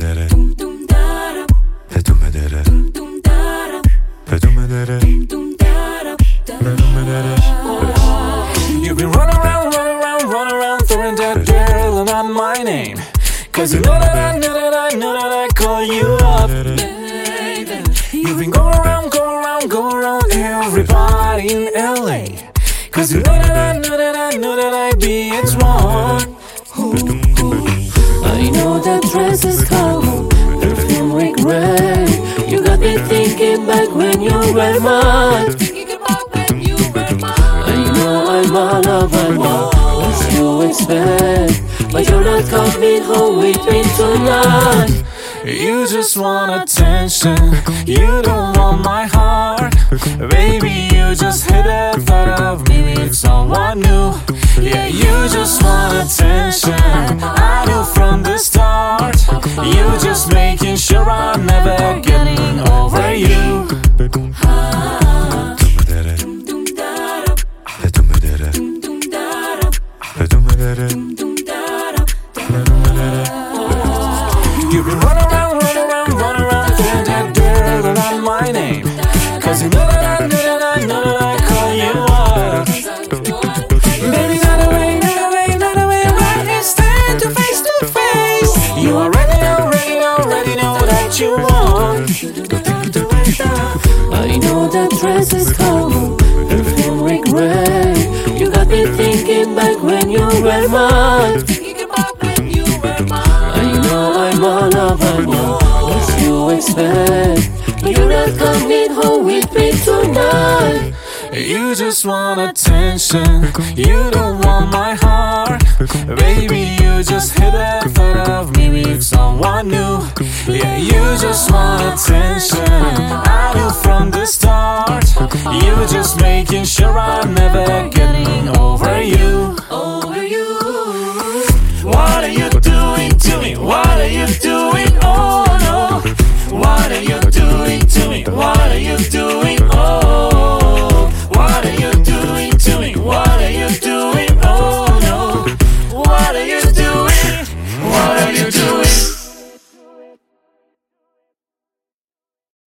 vedere, e tu vedere, e tu vedere, e tu vedere. You've been running around, throwing that girl and not my name. Cause you know that I call you up. You've been going around everybody in LA. Cause you know that I be it's wrong. I know that dress is cold, perfume regret. You got me thinking back when you were mine. I know I'm all over what you expect, but you're not coming home with me tonight. You just want attention, you don't want my heart. Baby, you just hit the thought of me with someone new. Yeah, you just want attention, I knew from the start. You just making sure I'm never getting over you. You've been running around, throwing that girl and not my name. Cause you know that I call you up. Baby, not away, right here, stand to face. You already know that you want. I know that dress is cold, perfume regret. You got me thinking back when you were mine. I know I'm all over what you expect, but you're not coming home with me tonight. You just want attention, you don't want my heart. Baby, you just hit the thought of me with someone new. Yeah, you just want attention, I knew from the start. You just making sure I'm never getting over you. Over you. What are you doing to me? What are you doing